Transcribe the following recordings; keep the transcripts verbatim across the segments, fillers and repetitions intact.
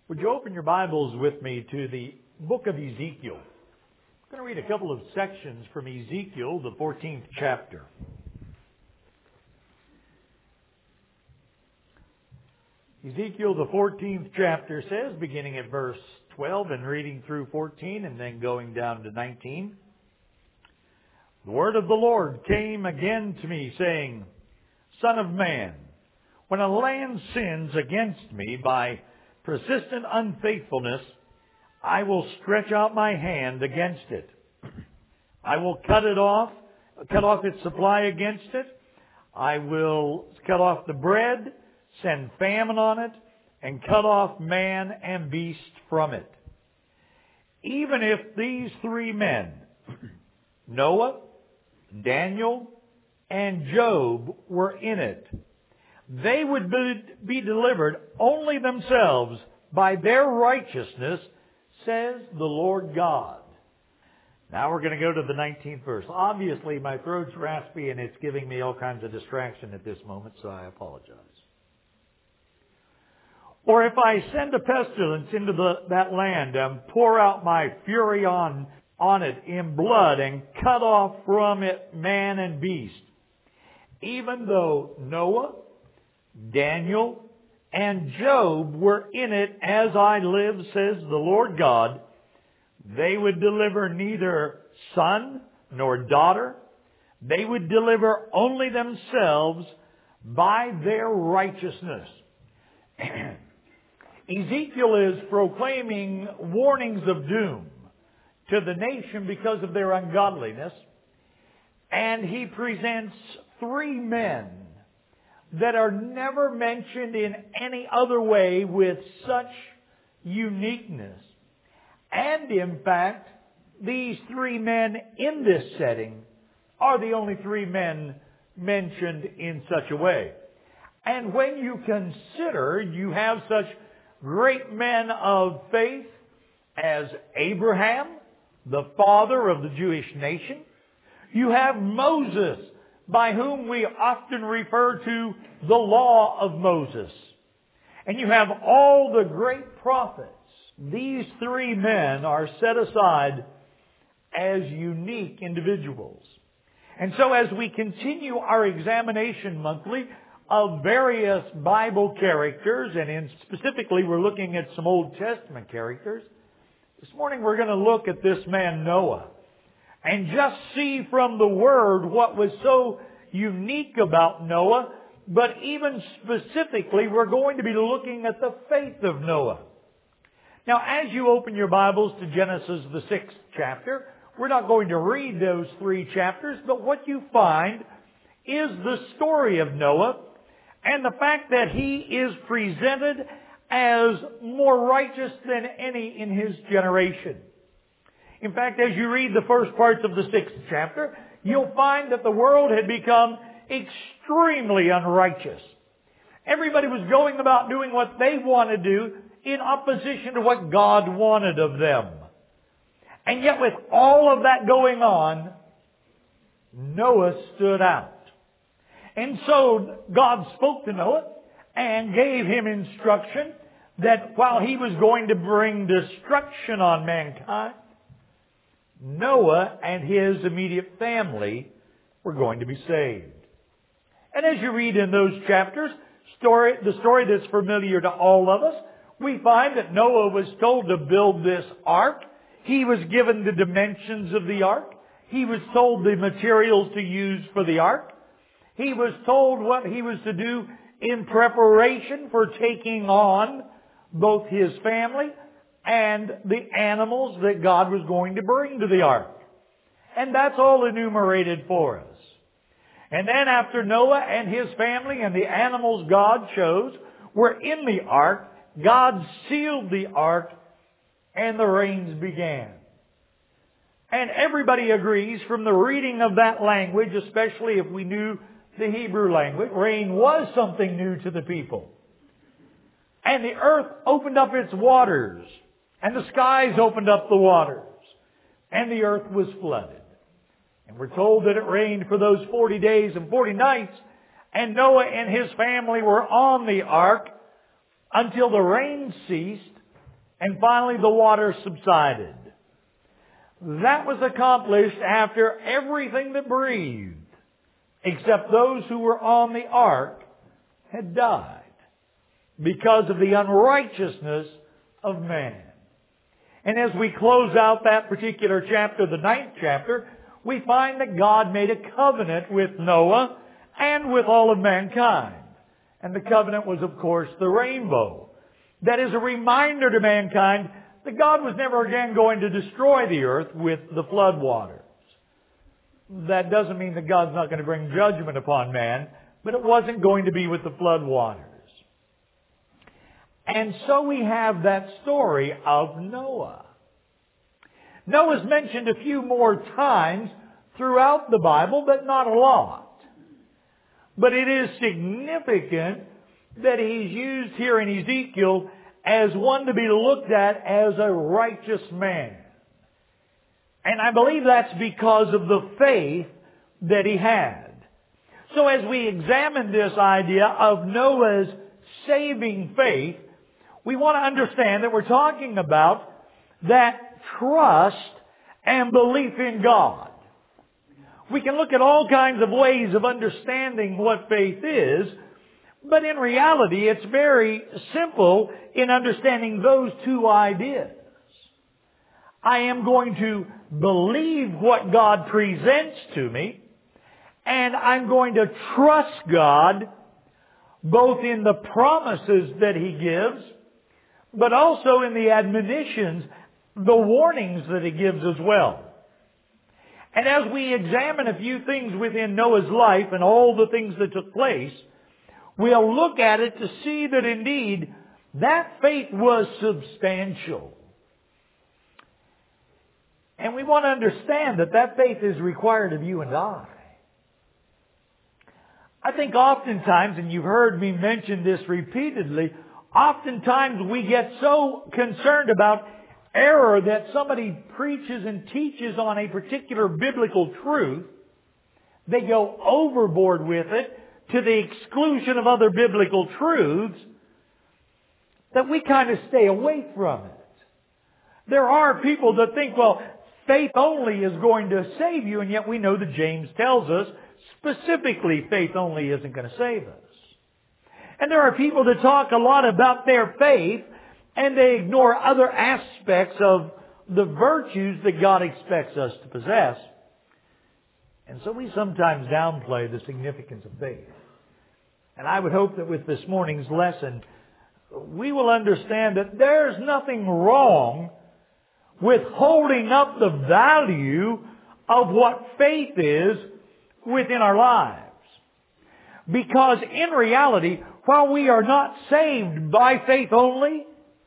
Would you open your Bibles with me to the book of Ezekiel? I'm going to read a couple of sections from Ezekiel, the fourteenth chapter. Ezekiel, the fourteenth chapter says, beginning at verse twelve and reading through fourteen and then going down to nineteen. The word of the Lord came again to me, saying, Son of man, when a land sins against me by persistent unfaithfulness, I will stretch out my hand against it. I will cut it off, cut off its supply against it. I will cut off the bread, send famine on it, and cut off man and beast from it. Even if these three men, Noah, Daniel, and Job, were in it, they would be delivered only themselves by their righteousness, says the Lord God. Now we're going to go to the nineteenth verse. Obviously, my throat's raspy and it's giving me all kinds of distraction at this moment, so I apologize. Or if I send a pestilence into the, that land and pour out my fury on, on it in blood and cut off from it man and beast, even though Noah, Daniel, and Job were in it, as I live, says the Lord God, they would deliver neither son nor daughter. They would deliver only themselves by their righteousness. Ezekiel is proclaiming warnings of doom to the nation because of their ungodliness. And he presents three men that are never mentioned in any other way with such uniqueness. And in fact, these three men in this setting are the only three men mentioned in such a way. And when you consider you have such great men of faith as Abraham, the father of the Jewish nation, you have Moses, by whom we often refer to the law of Moses. And you have all the great prophets. These three men are set aside as unique individuals. And so as we continue our examination monthly of various Bible characters, and in specifically we're looking at some Old Testament characters, this morning we're going to look at this man Noah and just see from the Word what was so unique about Noah. But even specifically, we're going to be looking at the faith of Noah. Now, as you open your Bibles to Genesis, the sixth chapter, we're not going to read those three chapters, but what you find is the story of Noah and the fact that he is presented as more righteous than any in his generation. In fact, as you read the first parts of the sixth chapter, you'll find that the world had become extremely unrighteous. Everybody was going about doing what they wanted to do in opposition to what God wanted of them. And yet with all of that going on, Noah stood out. And so God spoke to Noah and gave him instruction that while he was going to bring destruction on mankind, Noah and his immediate family were going to be saved. And as you read in those chapters, story, the story that's familiar to all of us, we find that Noah was told to build this ark. He was given the dimensions of the ark. He was told the materials to use for the ark. He was told what he was to do in preparation for taking on both his family and the animals that God was going to bring to the ark. And that's all enumerated for us. And then after Noah and his family and the animals God chose were in the ark, God sealed the ark and the rains began. And everybody agrees from the reading of that language, especially if we knew the Hebrew language, rain was something new to the people. And the earth opened up its waters, and the skies opened up the waters, and the earth was flooded. And we're told that it rained for those forty days and forty nights, and Noah and his family were on the ark until the rain ceased And finally the water subsided. That was accomplished after everything that breathed, except those who were on the ark, had died because of the unrighteousness of man. And as we close out that particular chapter, the ninth chapter, we find that God made a covenant with Noah and with all of mankind. And the covenant was, of course, the rainbow. That is a reminder to mankind that God was never again going to destroy the earth with the flood waters. That doesn't mean that God's not going to bring judgment upon man, but it wasn't going to be with the flood waters. And so we have that story of Noah. Noah's mentioned a few more times throughout the Bible, but not a lot. But it is significant that he's used here in Ezekiel as one to be looked at as a righteous man. And I believe that's because of the faith that he had. So as we examine this idea of Noah's saving faith, we want to understand that we're talking about that trust and belief in God. We can look at all kinds of ways of understanding what faith is, but in reality it's very simple in understanding those two ideas. I am going to believe what God presents to me, and I'm going to trust God both in the promises that He gives, but also in the admonitions, the warnings that He gives as well. And as we examine a few things within Noah's life and all the things that took place, we'll look at it to see that indeed that faith was substantial. And we want to understand that that faith is required of you and I. I think oftentimes, and you've heard me mention this repeatedly, oftentimes we get so concerned about error that somebody preaches and teaches on a particular biblical truth, they go overboard with it to the exclusion of other biblical truths, that we kind of stay away from it. There are people that think, well, faith only is going to save you, and yet we know that James tells us specifically faith only isn't going to save us. And there are people that talk a lot about their faith, and they ignore other aspects of the virtues that God expects us to possess. And so we sometimes downplay the significance of faith. And I would hope that with this morning's lesson, we will understand that there's nothing wrong with holding up the value of what faith is within our lives. Because in reality, while we are not saved by faith only,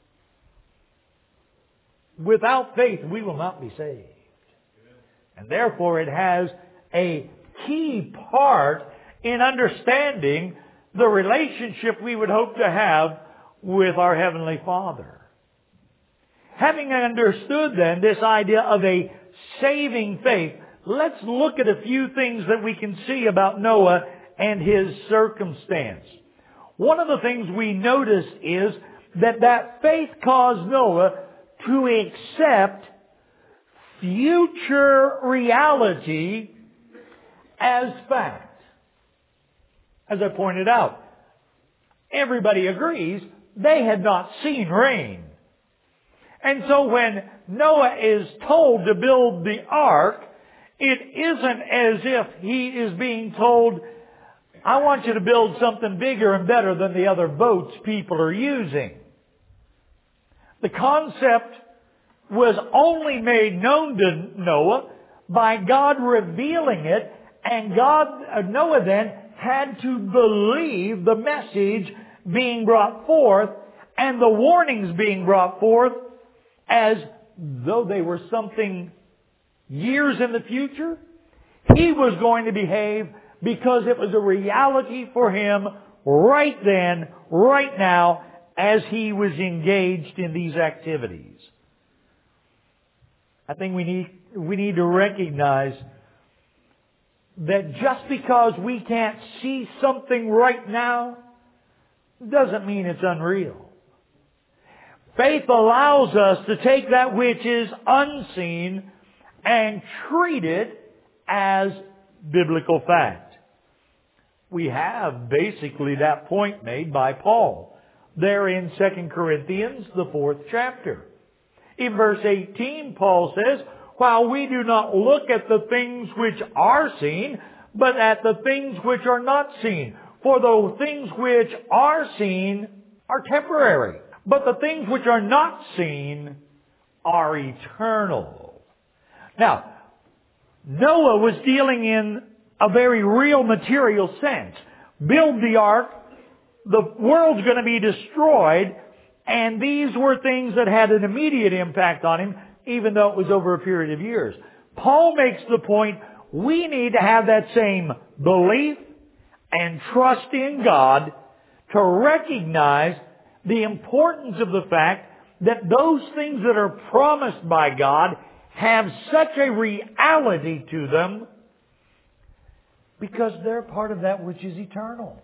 without faith we will not be saved. And therefore it has a key part in understanding the relationship we would hope to have with our Heavenly Father. Having understood then this idea of a saving faith, let's look at a few things that we can see about Noah and his circumstance. One of the things we notice is that that faith caused Noah to accept future reality as fact. As I pointed out, everybody agrees they had not seen rain. And so when Noah is told to build the ark, it isn't as if he is being told, I want you to build something bigger and better than the other boats people are using. The concept was only made known to Noah by God revealing it, and God, Noah then had to believe the message being brought forth and the warnings being brought forth as though they were something years in the future. He was going to behave because it was a reality for him right then, right now, as he was engaged in these activities. I think we need, we need to recognize that just because we can't see something right now doesn't mean it's unreal. Faith allows us to take that which is unseen and treat it as biblical fact. We have basically that point made by Paul there in Second Corinthians, the fourth chapter. In verse eighteen, Paul says, while we do not look at the things which are seen, but at the things which are not seen. For the things which are seen are temporary, but the things which are not seen are eternal. Now, Noah was dealing in a very real material sense. Build the ark, the world's going to be destroyed, and these were things that had an immediate impact on him, even though it was over a period of years. Paul makes the point, we need to have that same belief and trust in God to recognize the importance of the fact that those things that are promised by God have such a reality to them because they're part of that which is eternal.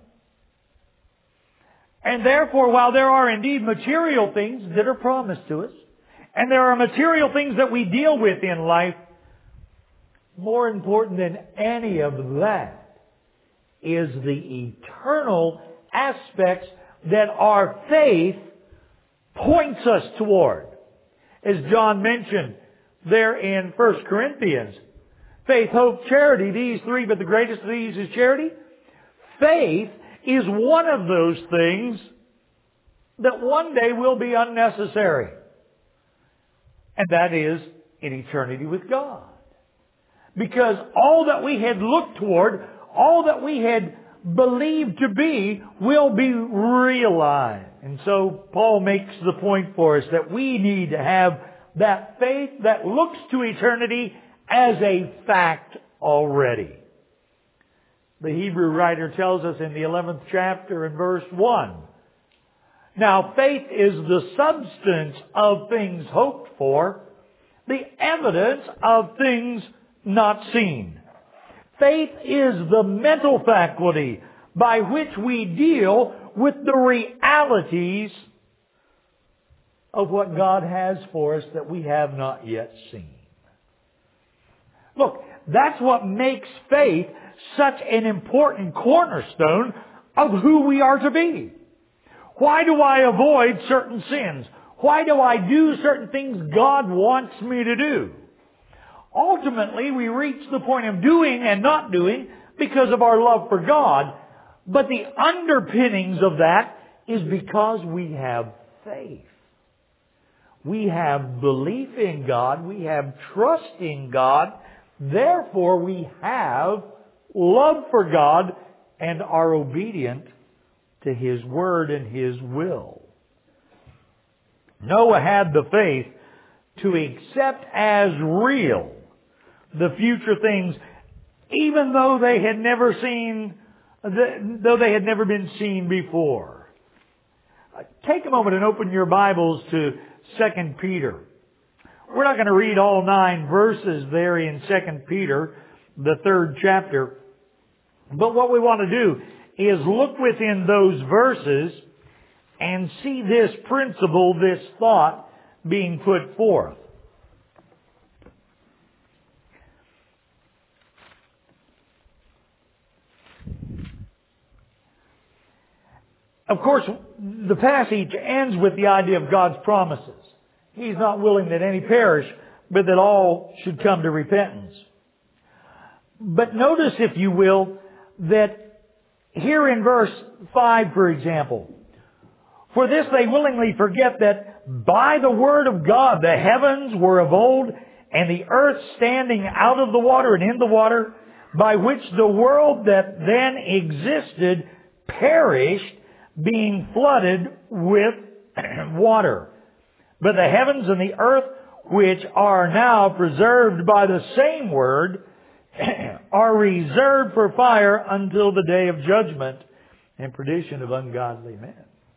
And therefore, while there are indeed material things that are promised to us, and there are material things that we deal with in life, more important than any of that is the eternal aspects that our faith points us toward. As John mentioned there in First Corinthians, faith, hope, charity, these three, but the greatest of these is charity. Faith is one of those things that one day will be unnecessary. And that is in eternity with God. Because all that we had looked toward, all that we had believed to be, will be realized. And so Paul makes the point for us that we need to have that faith that looks to eternity as a fact already. The Hebrew writer tells us in the eleventh chapter in verse one, now faith is the substance of things hoped for, the evidence of things not seen. Faith is the mental faculty by which we deal with the realities of what God has for us that we have not yet seen. Look, that's what makes faith such an important cornerstone of who we are to be. Why do I avoid certain sins? Why do I do certain things God wants me to do? Ultimately, we reach the point of doing and not doing because of our love for God. But the underpinnings of that is because we have faith. We have belief in God. We have trust in God. Therefore, we have love for God and are obedient to His Word and His will. Noah had the faith to accept as real the future things, even though they had never seen, though they had never been seen before. Take a moment and open your Bibles to Second Peter. We're not going to read all nine verses there in Second Peter, the third chapter. But what we want to do is look within those verses and see this principle, this thought being put forth. Of course, the passage ends with the idea of God's promises. He's not willing that any perish, but that all should come to repentance. But notice, if you will, that here in verse five, for example, for this they willingly forget that by the word of God the heavens were of old, and the earth standing out of the water and in the water, by which the world that then existed perished, being flooded with water. But the heavens and the earth, which are now preserved by the same word, are reserved for fire until the day of judgment and perdition of ungodly men.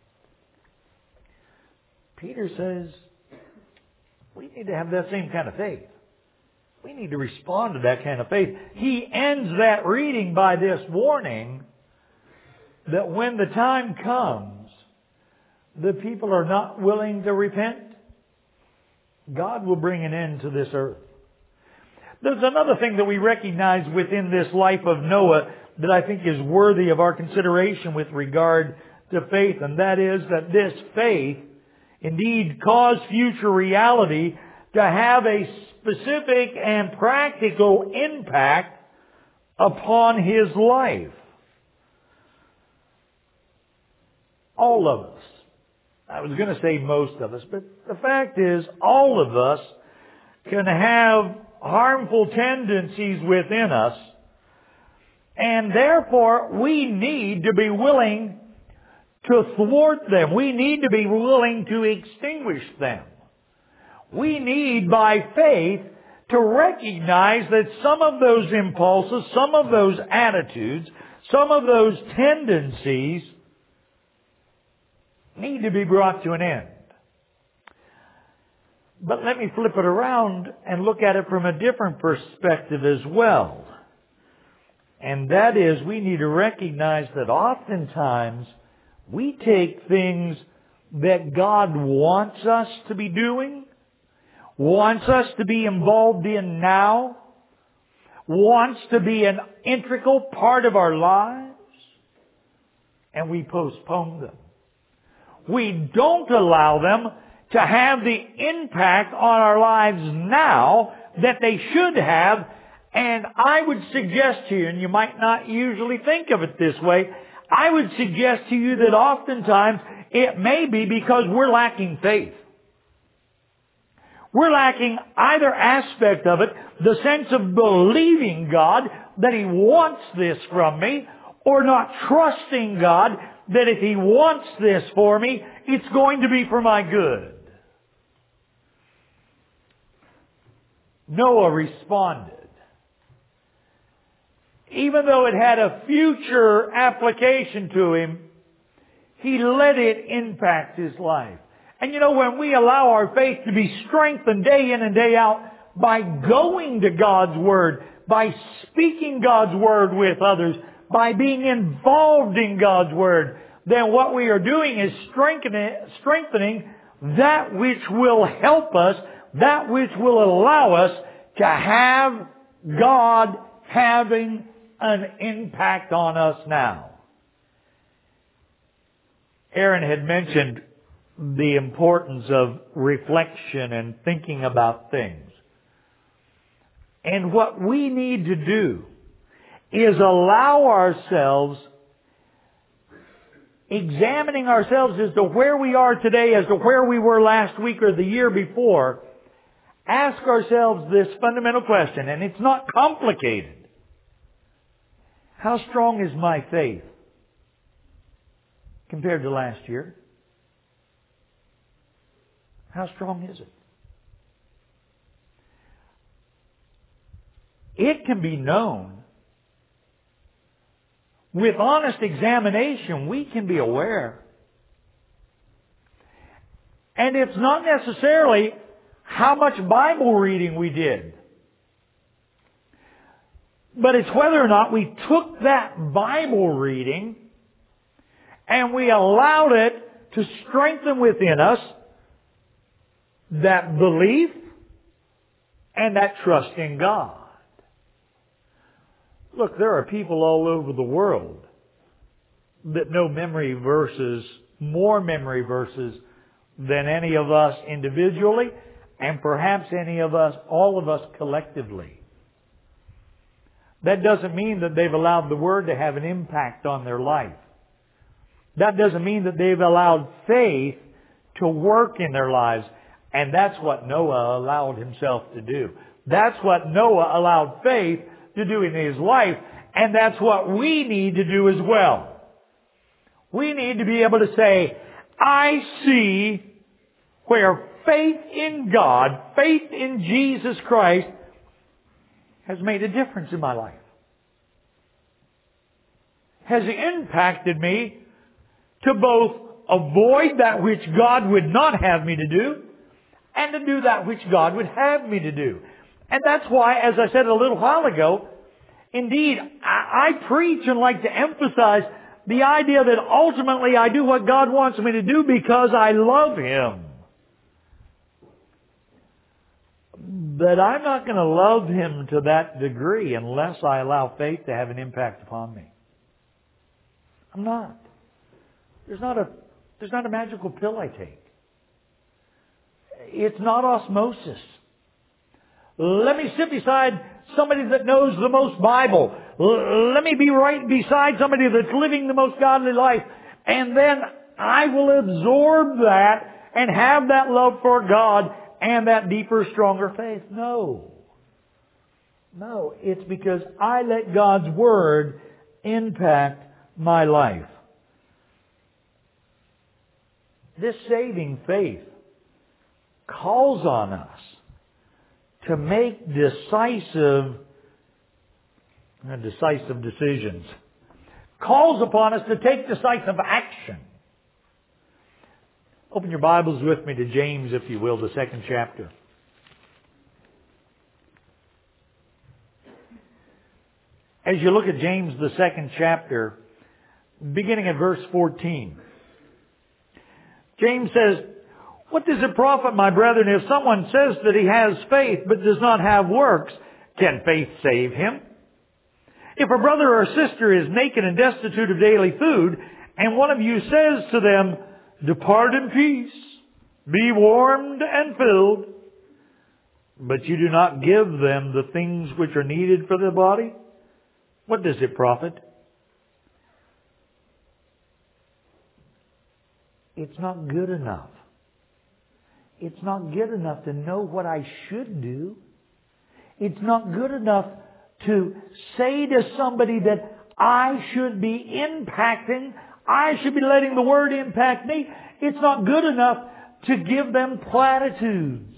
Peter says, we need to have that same kind of faith. We need to respond to that kind of faith. He ends that reading by this warning that when the time comes the people are not willing to repent, God will bring an end to this earth. There's another thing that we recognize within this life of Noah that I think is worthy of our consideration with regard to faith, and that is that this faith indeed caused future reality to have a specific and practical impact upon his life. All of us. I was going to say most of us, but the fact is all of us can have harmful tendencies within us, and therefore we need to be willing to thwart them. We need to be willing to extinguish them. We need, by faith, to recognize that some of those impulses, some of those attitudes, some of those tendencies need to be brought to an end. But let me flip it around and look at it from a different perspective as well. And that is, we need to recognize that oftentimes we take things that God wants us to be doing, wants us to be involved in now, wants to be an integral part of our lives, and we postpone them. We don't allow them to have the impact on our lives now that they should have. And I would suggest to you, and you might not usually think of it this way, I would suggest to you that oftentimes it may be because we're lacking faith. We're lacking either aspect of it, the sense of believing God that He wants this from me, or not trusting God that if He wants this for me, it's going to be for my good. Noah responded. Even though it had a future application to him, he let it impact his life. And you know, when we allow our faith to be strengthened day in and day out by going to God's Word, by speaking God's Word with others, by being involved in God's Word, then what we are doing is strengthening, strengthening that which will help us, that which will allow us to have God having an impact on us now. Aaron had mentioned the importance of reflection and thinking about things. And what we need to do is allow ourselves, examining ourselves as to where we are today, as to where we were last week or the year before, ask ourselves this fundamental question, and it's not complicated. How strong is my faith compared to last year? How strong is it? It can be known. With honest examination, we can be aware. And it's not necessarily how much Bible reading we did. But it's whether or not we took that Bible reading and we allowed it to strengthen within us that belief and that trust in God. Look, there are people all over the world that know memory verses, more memory verses than any of us individually, and perhaps any of us, all of us collectively. That doesn't mean that they've allowed the Word to have an impact on their life. That doesn't mean that they've allowed faith to work in their lives. And that's what Noah allowed himself to do. That's what Noah allowed faith to do in his life. And that's what we need to do as well. We need to be able to say, I see where faith in God, faith in Jesus Christ, has made a difference in my life. Has impacted me to both avoid that which God would not have me to do, and to do that which God would have me to do. And that's why, as I said a little while ago, indeed, I, I preach and like to emphasize the idea that ultimately I do what God wants me to do because I love Him. But I'm not going to love Him to that degree unless I allow faith to have an impact upon me. I'm not. There's not a, there's not a magical pill I take. It's not osmosis. Let me sit beside somebody that knows the most Bible. Let me be right beside somebody that's living the most godly life. And then I will absorb that and have that love for God and that deeper, stronger faith. No. No. It's because I let God's Word impact my life. This saving faith calls on us to make decisive, uh, decisive decisions. Calls upon us to take decisive action. Open your Bibles with me to James, if you will, the second chapter. As you look at James, the second chapter, beginning at verse fourteen, James says, "What does it profit, my brethren, if someone says that he has faith but does not have works? Can faith save him? If a brother or sister is naked and destitute of daily food, and one of you says to them, 'Depart in peace, be warmed and filled,' but you do not give them the things which are needed for the body, what does it profit?" It's not good enough. It's not good enough to know what I should do. It's not good enough to say to somebody that I should be impacting, I should be letting the Word impact me. It's not good enough to give them platitudes.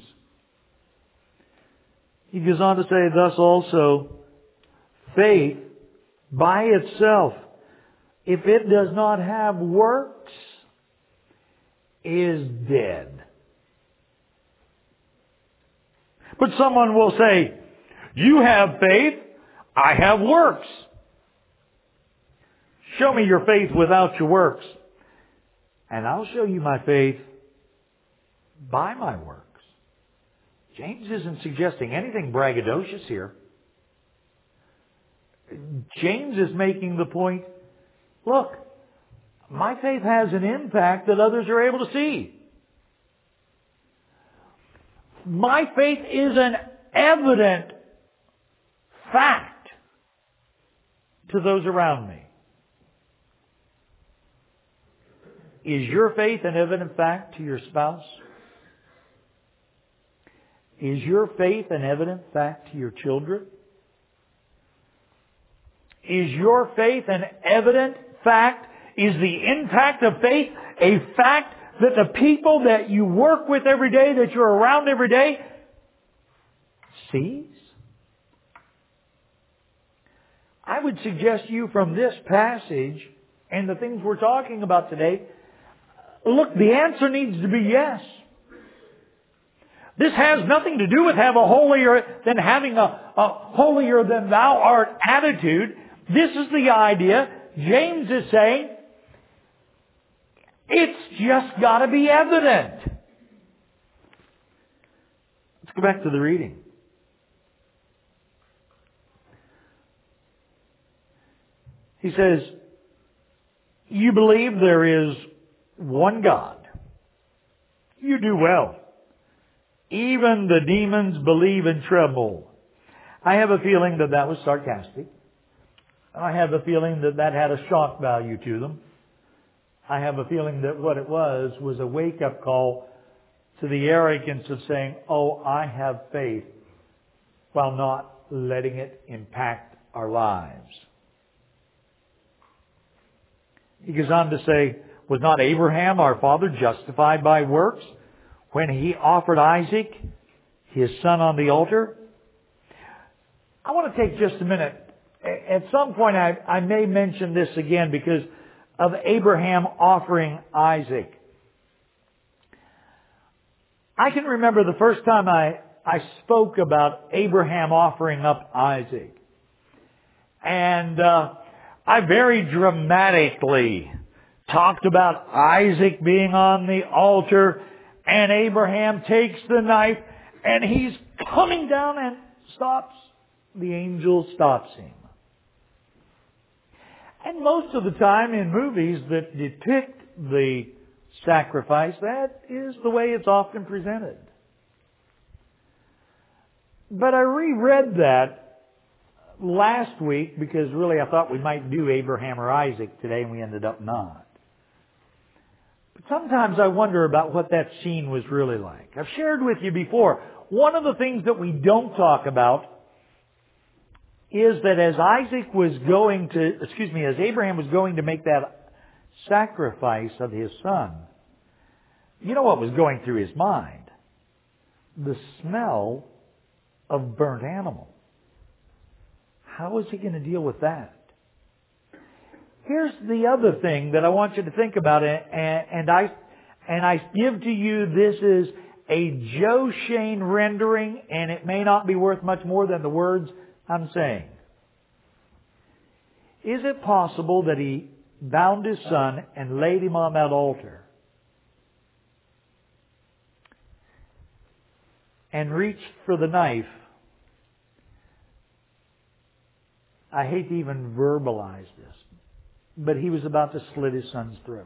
He goes on to say, "Thus also, faith by itself, if it does not have works, is dead." But someone will say, "You have faith, I have works. Show me your faith without your works, and I'll show you my faith by my works." James isn't suggesting anything braggadocious here. James is making the point, look, my faith has an impact that others are able to see. My faith is an evident fact to those around me. Is your faith an evident fact to your spouse? Is your faith an evident fact to your children? Is your faith an evident fact? Is the impact of faith a fact that the people that you work with every day, that you're around every day, sees? I would suggest to you from this passage and the things we're talking about today, look, the answer needs to be yes. This has nothing to do with have a holier than having a, a holier than thou art attitude. This is the idea. James is saying, it's just got to be evident. Let's go back to the reading. He says, "You believe there is one God. You do well. Even the demons believe and tremble." I have a feeling that that was sarcastic. I have a feeling that that had a shock value to them. I have a feeling that what it was was a wake-up call to the arrogance of saying, "Oh, I have faith," while not letting it impact our lives. He goes on to say, "Was not Abraham, our father, justified by works when he offered Isaac, his son, on the altar?" I want to take just a minute. At some point I, I may mention this again because of Abraham offering Isaac. I can remember the first time I, I spoke about Abraham offering up Isaac. And uh, I very dramatically talked about Isaac being on the altar, and Abraham takes the knife and he's coming down and stops. The angel stops him. And most of the time in movies that depict the sacrifice, that is the way it's often presented. But I reread that last week because really I thought we might do Abraham or Isaac today, and we ended up not. But sometimes I wonder about what that scene was really like. I've shared with you before, one of the things that we don't talk about is that as Isaac was going to, excuse me, as Abraham was going to make that sacrifice of his son, you know what was going through his mind? The smell of burnt animal. How was he going to deal with that? Here's the other thing that I want you to think about, and, and I and I give to you this is a Joe Shane rendering, and it may not be worth much more than the words I'm saying. Is it possible that he bound his son and laid him on that altar and reached for the knife? I hate to even verbalize this, but he was about to slit his son's throat.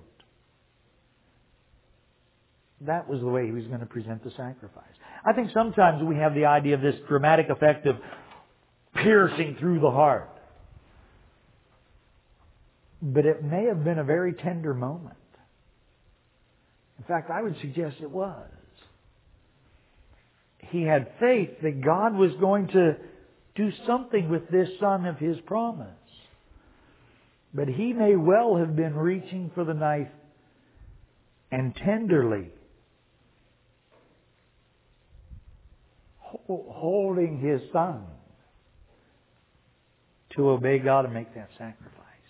That was the way he was going to present the sacrifice. I think sometimes we have the idea of this dramatic effect of piercing through the heart. But it may have been a very tender moment. In fact, I would suggest it was. He had faith that God was going to do something with this son of his promise. But he may well have been reaching for the knife and tenderly holding his son to obey God and make that sacrifice.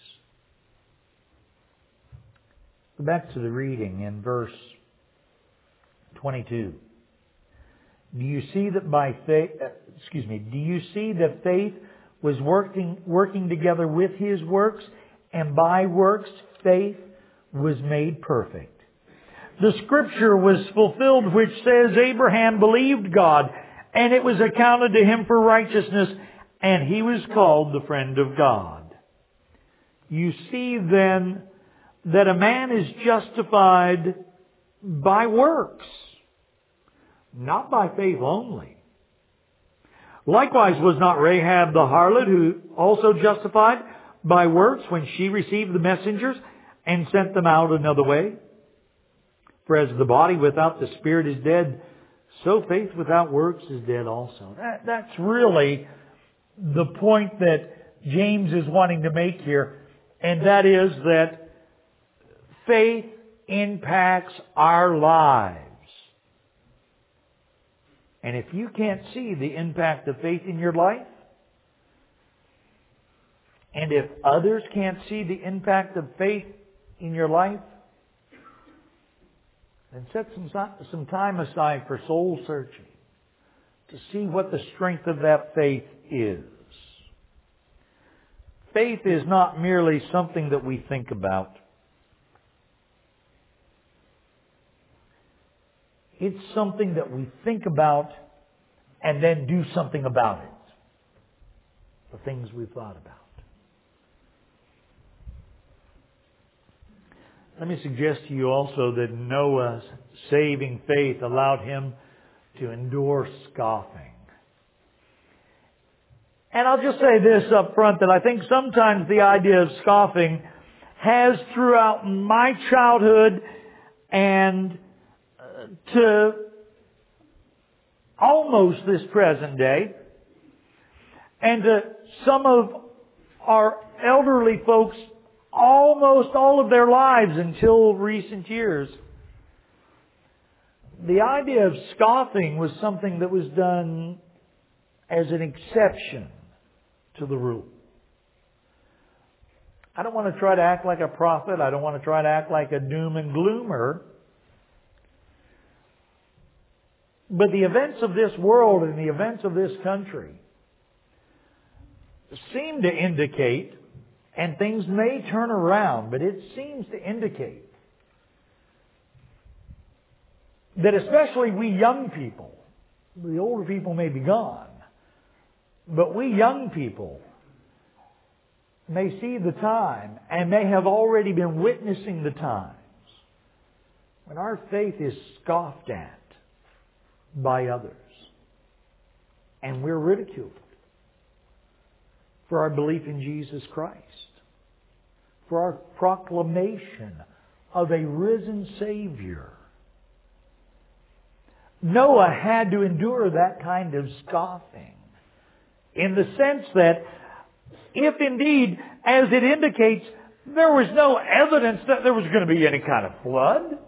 Back to the reading in verse twenty-two. Do you see that by faith, excuse me, do you see that faith was working, working together with his works, and by works faith was made perfect? The scripture was fulfilled which says, Abraham believed God, and it was accounted to him for righteousness, and he was called the friend of God. You see then that a man is justified by works, not by faith only. Likewise was not Rahab the harlot, who also justified by works when she received the messengers and sent them out another way? For as the body without the spirit is dead, so faith without works is dead also. That, that's really the point that James is wanting to make here, and that is that faith impacts our lives. And if you can't see the impact of faith in your life, and if others can't see the impact of faith in your life, then set some, some time aside for soul searching to see what the strength of that faith is. Faith is not merely something that we think about. It's something that we think about and then do something about it. The things we've thought about. Let me suggest to you also that Noah's saving faith allowed him to endure scoffing. And I'll just say this up front, that I think sometimes the idea of scoffing has throughout my childhood and to almost this present day, and to some of our elderly folks almost all of their lives until recent years, the idea of scoffing was something that was done as an exception to the rule. I don't want to try to act like a prophet. I don't want to try to act like a doom and gloomer. But the events of this world and the events of this country seem to indicate, And things may turn around, but it seems to indicate that especially we young people, the older people may be gone, but we young people may see the time and may have already been witnessing the times when our faith is scoffed at by others and we're ridiculed for our belief in Jesus Christ, for our proclamation of a risen Savior. Noah had to endure that kind of scoffing in the sense that if indeed, as it indicates, there was no evidence that there was going to be any kind of flood,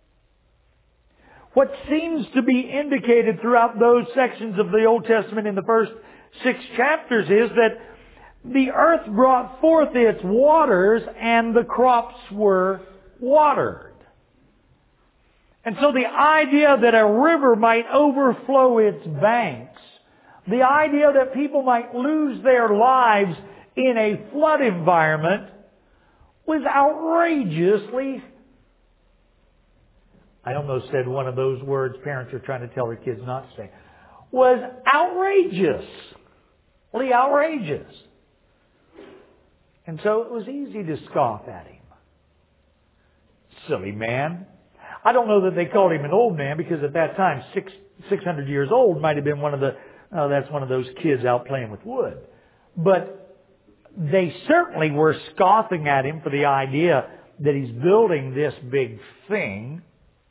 what seems to be indicated throughout those sections of the Old Testament in the first six chapters is that the earth brought forth its waters and the crops were watered. And so the idea that a river might overflow its banks, the idea that people might lose their lives in a flood environment was outrageously, I almost said one of those words parents are trying to tell their kids not to say, was outrageously outrageous. And so it was easy to scoff at him. Silly man. I don't know that they called him an old man because at that time, six, 600 years old might have been one of the, oh, that's one of those kids out playing with wood. But they certainly were scoffing at him for the idea that he's building this big thing.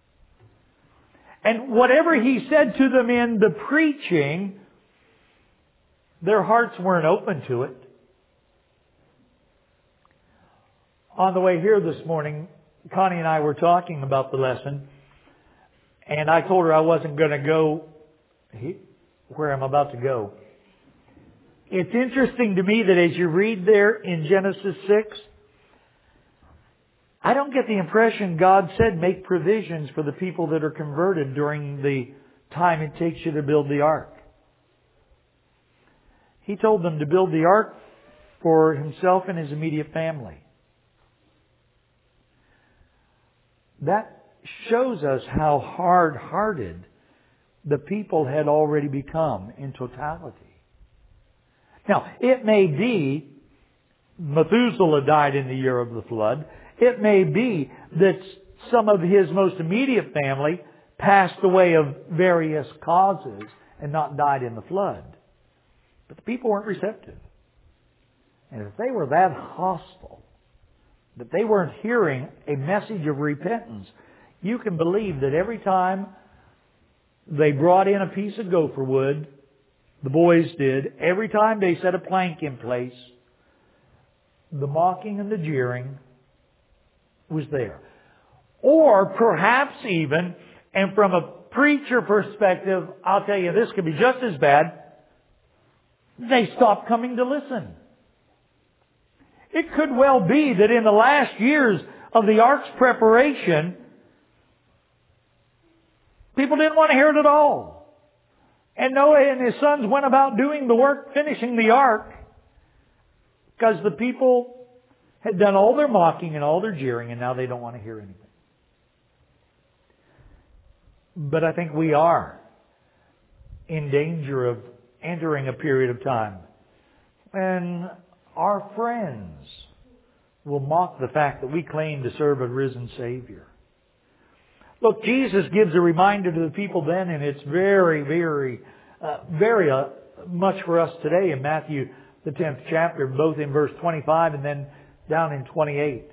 And whatever he said to them in the preaching, their hearts weren't open to it. On the way here this morning, Connie and I were talking about the lesson, and I told her I wasn't going to go where I'm about to go. It's interesting to me that as you read there in Genesis six, I don't get the impression God said make provisions for the people that are converted during the time it takes you to build the ark. He told them to build the ark for himself and his immediate family. That shows us how hard-hearted the people had already become in totality. Now, it may be Methuselah died in the year of the flood. It may be that some of his most immediate family passed away of various causes and not died in the flood. But the people weren't receptive. And if they were that hostile, that they weren't hearing a message of repentance, you can believe that every time they brought in a piece of gopher wood, the boys did, every time they set a plank in place, the mocking and the jeering was there. Or perhaps even, and from a preacher perspective, I'll tell you this could be just as bad, they stopped coming to listen. It could well be that in the last years of the ark's preparation, people didn't want to hear it at all. And Noah and his sons went about doing the work, finishing the ark, because the people had done all their mocking and all their jeering, and now they don't want to hear anything. But I think we are in danger of entering a period of time when our friends will mock the fact that we claim to serve a risen Savior. Look, Jesus gives a reminder to the people then, and it's very, very, uh, very uh, much for us today in Matthew, the tenth chapter, both in verse twenty-five and then down in twenty-eight.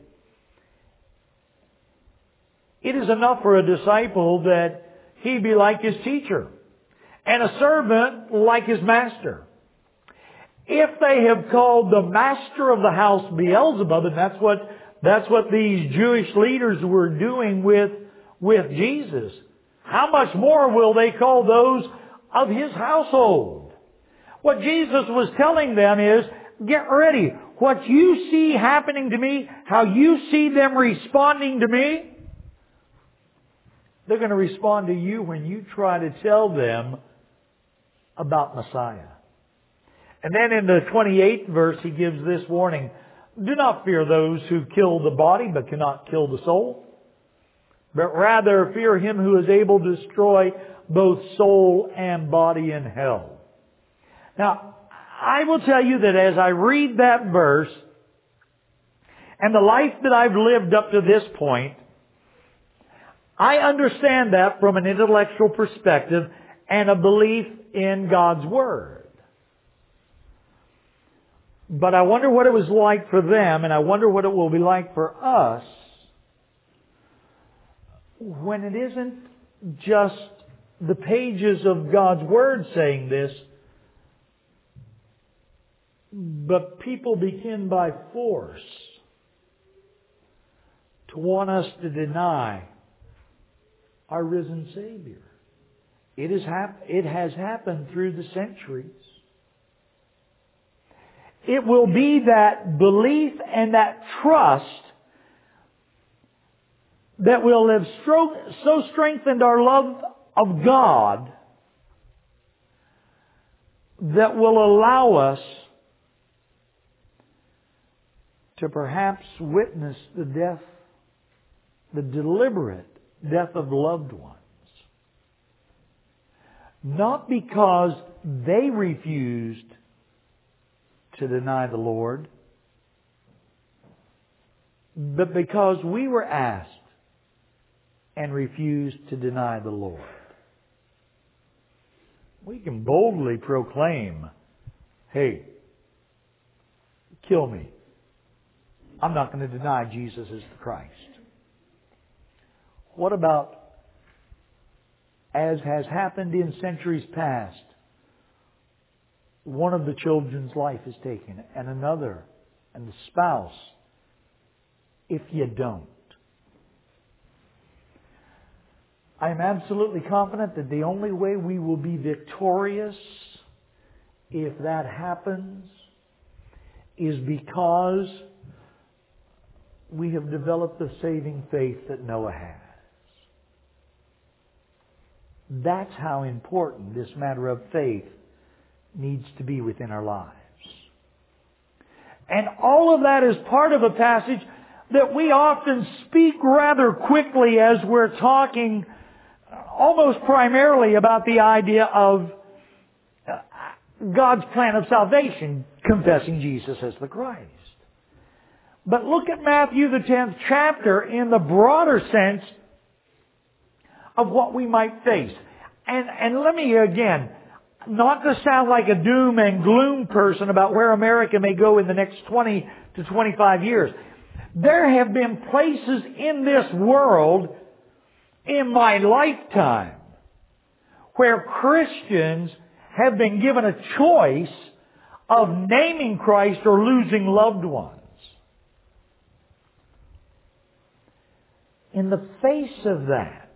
It is enough for a disciple that he be like his teacher, and a servant like his master. If they have called the master of the house Beelzebub, and that's what that's what these Jewish leaders were doing with, with Jesus, how much more will they call those of his household? What Jesus was telling them is, get ready. What you see happening to me, how you see them responding to me, they're going to respond to you when you try to tell them about Messiah. And then in the twenty-eighth verse, he gives this warning. Do not fear those who kill the body but cannot kill the soul, but rather fear Him who is able to destroy both soul and body in hell. Now, I will tell you that as I read that verse, and the life that I've lived up to this point, I understand that from an intellectual perspective and a belief in God's Word. But I wonder what it was like for them, and I wonder what it will be like for us when it isn't just the pages of God's Word saying this, but people begin by force to want us to deny our risen Savior. It has, hap- it has happened through the centuries. It will be that belief and that trust that will have stro- so strengthened our love of God that will allow us to perhaps witness the death, the deliberate death of loved ones. Not because they refused to deny the Lord, but because we were asked and refused to deny the Lord. We can boldly proclaim, hey, kill me. I'm not going to deny Jesus is the Christ. What about, as has happened in centuries past, one of the children's life is taken, and another, and the spouse, if you don't? I am absolutely confident that the only way we will be victorious if that happens is because we have developed the saving faith that Noah has. That's how important this matter of faith needs to be within our lives. And all of that is part of a passage that we often speak rather quickly as we're talking almost primarily about the idea of God's plan of salvation, confessing Jesus as the Christ. But look at Matthew the tenth chapter in the broader sense of what we might face. And, and let me again, not to sound like a doom and gloom person about where America may go in the next twenty to twenty-five years. There have been places in this world in my lifetime where Christians have been given a choice of naming Christ or losing loved ones. In the face of that,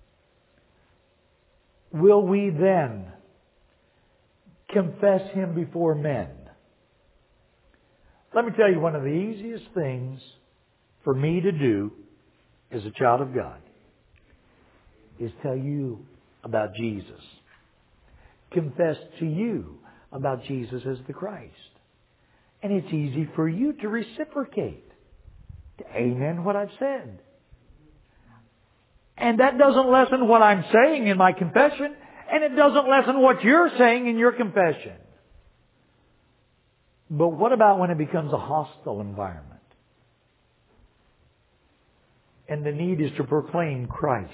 will we then confess Him before men? Let me tell you, one of the easiest things for me to do as a child of God is tell you about Jesus. Confess to you about Jesus as the Christ. And it's easy for you to reciprocate, to amen what I've said. And that doesn't lessen what I'm saying in my confession, and it doesn't lessen what you're saying in your confession. But what about when it becomes a hostile environment? And the need is to proclaim Christ.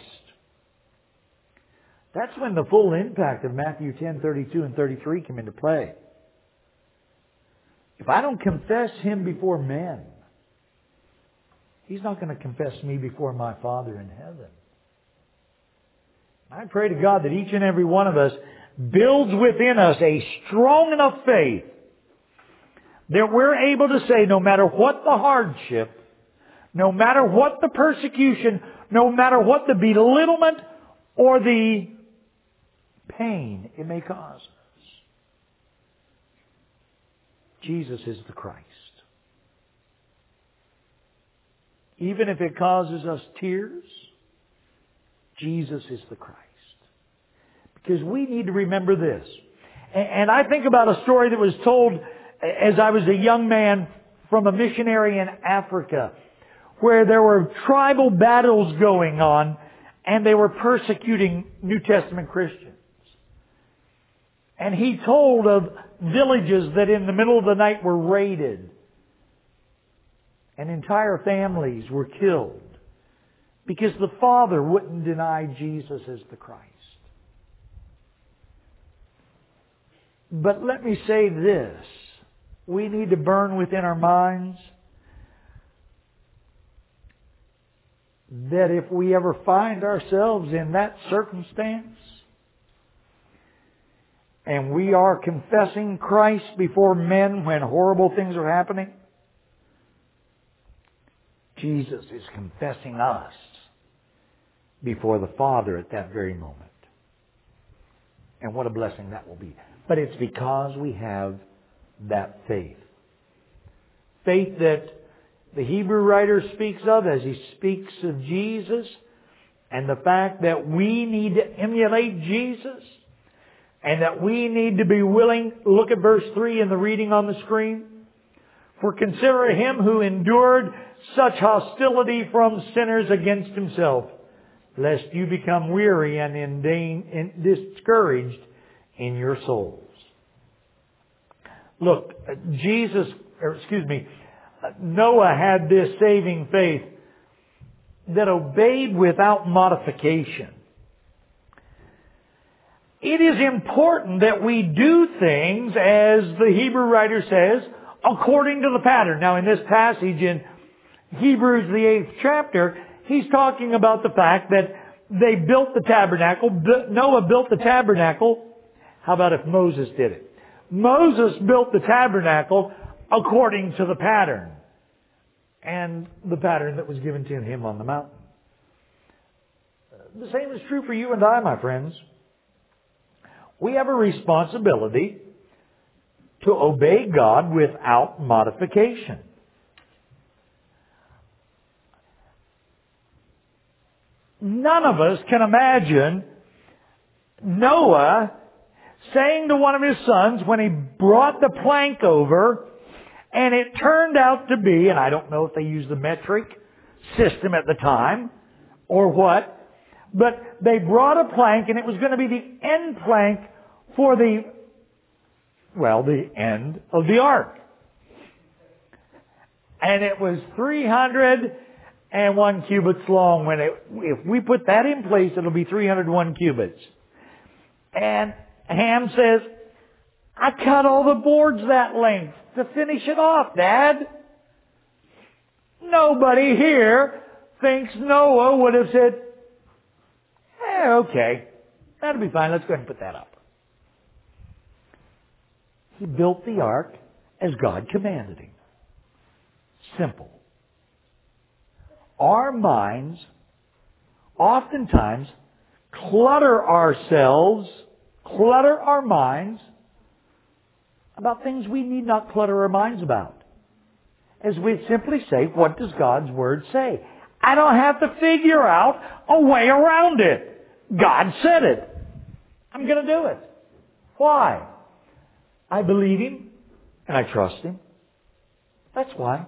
That's when the full impact of Matthew ten, thirty-two and thirty-three come into play. If I don't confess Him before men, He's not going to confess me before my Father in heaven. I pray to God that each and every one of us builds within us a strong enough faith that we're able to say, no matter what the hardship, no matter what the persecution, no matter what the belittlement or the pain it may cause us, Jesus is the Christ. Even if it causes us tears, Jesus is the Christ. Because we need to remember this. And I think about a story that was told as I was a young man from a missionary in Africa where there were tribal battles going on and they were persecuting New Testament Christians. And he told of villages that in the middle of the night were raided and entire families were killed because the father wouldn't deny Jesus as the Christ. But let me say this. We need to burn within our minds that if we ever find ourselves in that circumstance and we are confessing Christ before men when horrible things are happening, Jesus is confessing us before the Father at that very moment. And what a blessing that will be. But it's because we have that faith. Faith that the Hebrew writer speaks of as he speaks of Jesus, and the fact that we need to emulate Jesus, and that we need to be willing, look at verse three in the reading on the screen. For consider Him who endured such hostility from sinners against Himself, lest you become weary and in discouraged in your souls. Look, Jesus, or excuse me, Noah had this saving faith that obeyed without modification. It is important that we do things, as the Hebrew writer says, according to the pattern. Now, in this passage in Hebrews, the eighth chapter, he's talking about the fact that they built the tabernacle. Noah built the tabernacle. How about if Moses did it? Moses built the tabernacle according to the pattern. And the pattern that was given to him on the mountain. The same is true for you and I, my friends. We have a responsibility to obey God without modification. None of us can imagine Noah saying to one of his sons when he brought the plank over, and it turned out to be, and I don't know if they used the metric system at the time or what, but they brought a plank and it was going to be the end plank for the, well, the end of the ark. And it was three hundred one cubits long. When it, if we put that in place, it'll be three hundred one cubits. And Ham says, I cut all the boards that length to finish it off, Dad. Nobody here thinks Noah would have said, eh, okay, that'll be fine. Let's go ahead and put that up. He built the ark as God commanded him. Simple. Our minds oftentimes clutter ourselves, clutter our minds about things we need not clutter our minds about. As we simply say, what does God's Word say? I don't have to figure out a way around it. God said it. I'm going to do it. Why? I believe Him and I trust Him. That's why.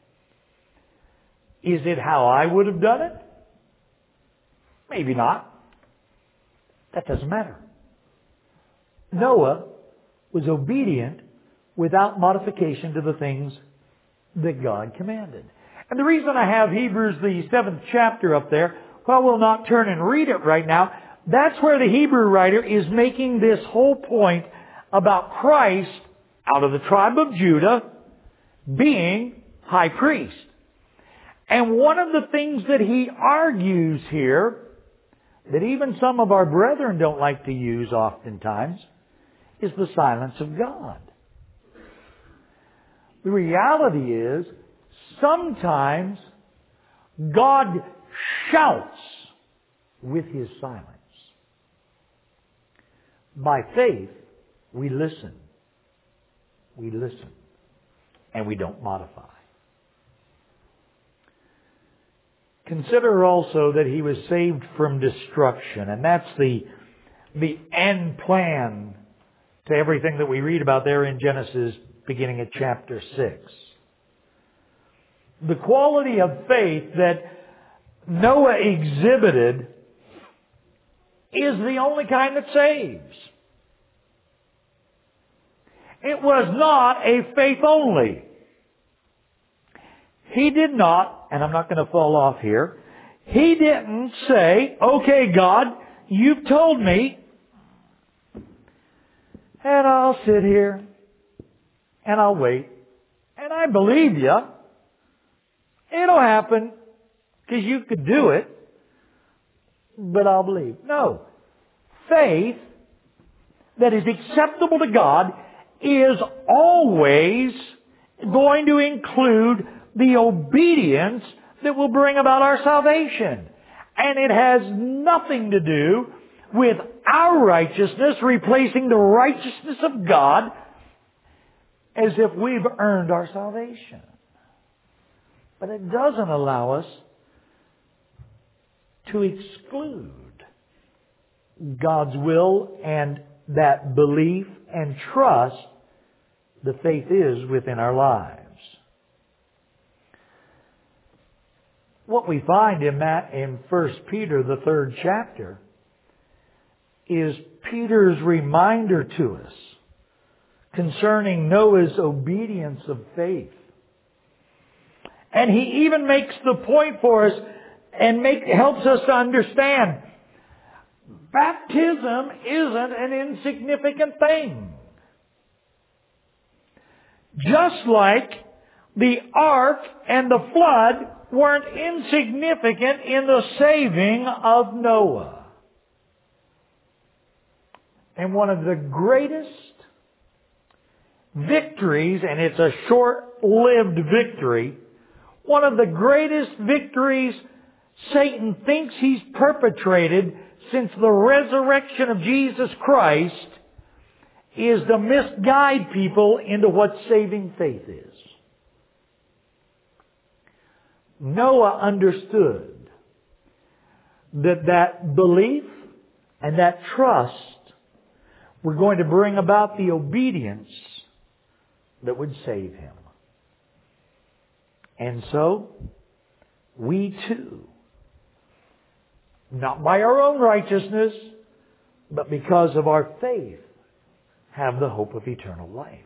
Is it how I would have done it? Maybe not. That doesn't matter. Noah was obedient without modification to the things that God commanded. And the reason I have Hebrews, the seventh chapter up there, well, we'll not turn and read it right now. That's where the Hebrew writer is making this whole point about Christ out of the tribe of Judah being high priest. And one of the things that he argues here, that even some of our brethren don't like to use oftentimes, is the silence of God. The reality is, sometimes God shouts with His silence. By faith, we listen. We listen. And we don't modify. Consider also that he was saved from destruction. And that's the, the end plan to everything that we read about there in Genesis beginning at chapter six. the quality of faith that Noah exhibited is the only kind that saves. It was not a faith only. He did not, and I'm not going to fall off here, he didn't say, okay, God, you've told me, and I'll sit here, and I'll wait, and I believe you. It'll happen, because you could do it, but I'll believe. No. Faith that is acceptable to God is always going to include the obedience that will bring about our salvation. And it has nothing to do with our righteousness replacing the righteousness of God as if we've earned our salvation. But it doesn't allow us to exclude God's will and that belief and trust the faith is within our lives. What we find in that in First Peter, the third chapter, is Peter's reminder to us concerning Noah's obedience of faith. And he even makes the point for us and make, helps us to understand baptism isn't an insignificant thing. Just like the ark and the flood weren't insignificant in the saving of Noah. And one of the greatest victories, and it's a short-lived victory, one of the greatest victories Satan thinks he's perpetrated since the resurrection of Jesus Christ is to misguide people into what saving faith is. Noah understood that that belief and that trust were going to bring about the obedience that would save him. And so, we too, not by our own righteousness, but because of our faith, have the hope of eternal life.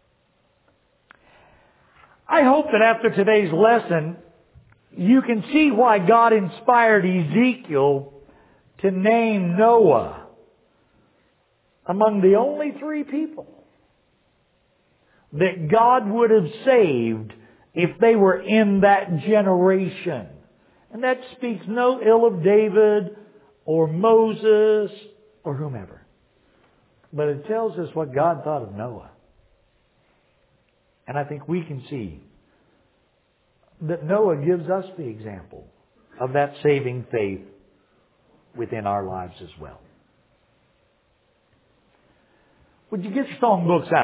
I hope that after today's lesson, you can see why God inspired Ezekiel to name Noah among the only three people that God would have saved if they were in that generation. And that speaks no ill of David or Moses or whomever. But it tells us what God thought of Noah. And I think we can see that Noah gives us the example of that saving faith within our lives as well. Would you get your songbooks out?